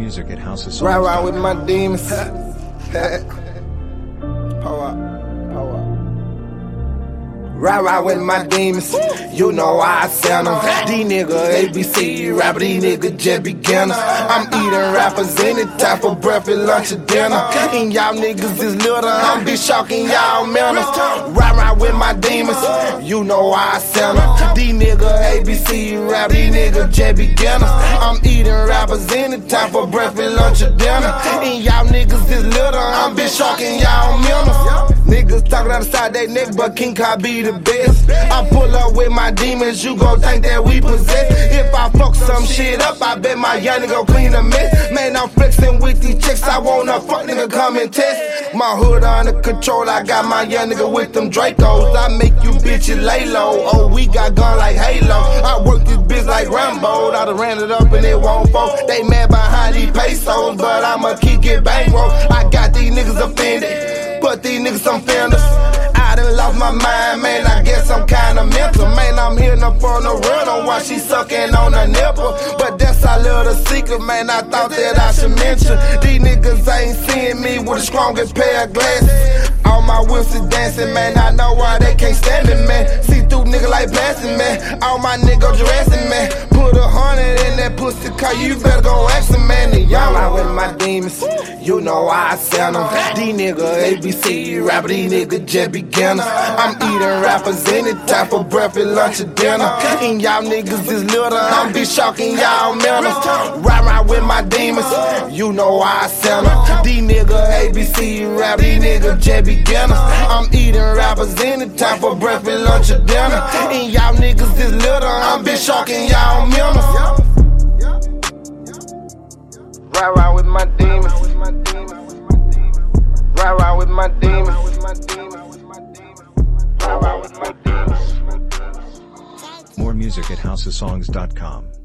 music at houseofsongs.com. Ride with my demons. Power. Ride with my demons. You know I sound them. These niggas ABC rapper, these niggas just beginners. I'm eating rappers any time for breakfast, lunch, or dinner. And y'all niggas is little, I'm be shocking y'all manners. Ride with my demons. You know I sound them. These niggas ABC rapper, these niggas just beginners. I'm eating rappers any time for breakfast, lunch, or dinner. And y'all niggas is little, I'm be shocking y'all manners. Niggas talking outside they neck, but King Kai be the best. I pull up with my demons, you gon' think that we possess. If I fuck some shit up, I bet my young nigga clean a mess. Man, I'm flexing with these chicks, I want a fuck nigga come and test. My hood under control, I got my young nigga with them Dracos. I make you bitches lay low, oh we got gun like Halo. I work this bitch like Rambo, I done ran it up and it won't fall. They mad behind these pesos, but I'ma keep it bankroll. I got these niggas offended, but these niggas some fenders. I done lost my mind, man, I guess I'm kinda mental. Man, I'm hitting up on the run on while she sucking on her nipple. But that's a little secret, man, I thought that I should mention. These niggas ain't seeing me with the strongest pair of glasses. All my whips is dancing, man, I know why they can't stand it, man. See through nigga like blasting, man. All my niggas dressing, man. Put 100 in that pussy car, you better go ask him, man. And y'all out with my demons, you know I sound them. These niggas ABC rapper, these niggas just beginners. I'm eating rappers anytime for breakfast, lunch, or dinner. And y'all niggas is little, I'm be shocking y'all manners. Ride with my demons, you know I sound them. These niggas ABC rapper, these niggas just beginners. I'm eating rappers anytime for breakfast, lunch, or dinner. And y'all niggas is little, I'm be shocking y'all manners. Ride with my demons. Ride with my demons. More music at houseofsongs.com.